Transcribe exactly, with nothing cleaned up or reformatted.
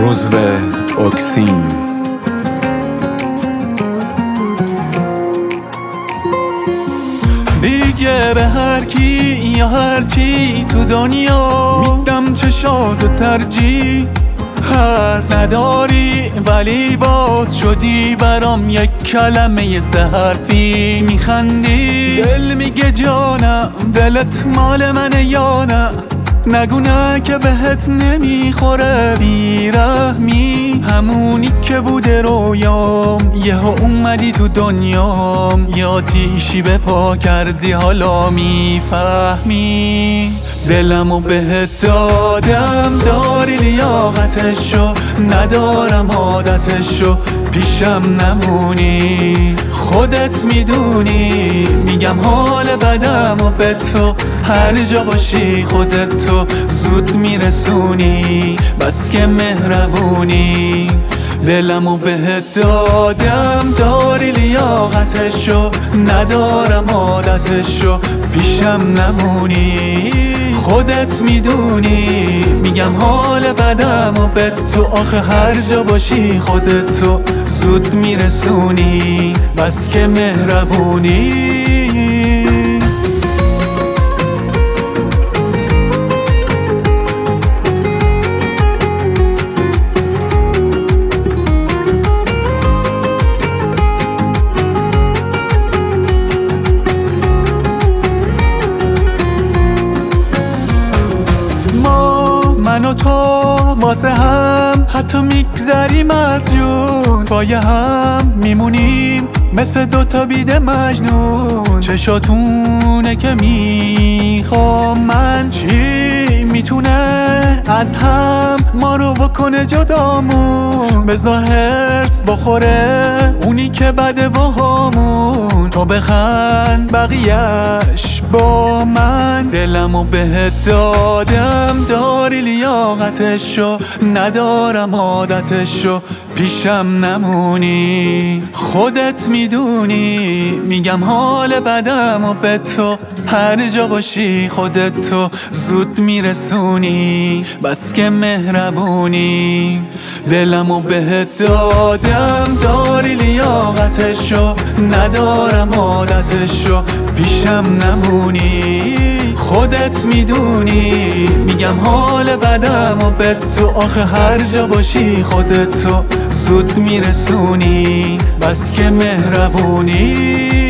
روزبه اوکسین. دیگه به هر کی یا هر چی تو دنیا میدم چشاتو ترجیح. حرف نداری ولی باز شدی برام یک کلمه سه حرفی. میخندی دل میگه جانم دلت مال منه یا نه. نگو نه که بهت نمیخوره بیرحمی. همونی که بوده رویام یهو اومدی تو دنیام. یا تیشی به پا کردی حالا میفهمی. دلمو بهت دادم داری لیاقتشو. ندارم عادتشو پیشم نمونی. خودت میدونی میگم حال بدم و به تو. هر جا باشی خودت تو زود میرسونی. بس که مهربونی. دلمو بهت دادم داری لیاقتشو. ندارم عادتشو پیشم نمونی. خودت میدونی میگم حال بدم و به تو. آخه هر جا باشی خودت تو زود میرسونی. بس که مهربونی. من و تو واسه هم حتی میگذریم از جون. پای هم میمونیم مثل دوتا بیده مجنون. چشاتونه که میخوام من. چی میتونه از هم ما رو بکنه جدامون؟ بذار هرس بخوره اونی که بده باهامون. تو بخند بقیهش با من. دلمو بهت دادم داری لیاقتشو. ندارم عادتشو پیشم نمونی. خودت میدونی میگم حال بدم و به تو. هر جا باشی خودت تو زود میرسونی. بس که مهربونی. دلمو بهت دادم داری لیاقتشو. ندارم عادتشو پیشم نمونی. خودت میدونی میگم حال بدم و به تو. آخه هر جا باشی خودت تو زود میرسونی. بس که مهربونی.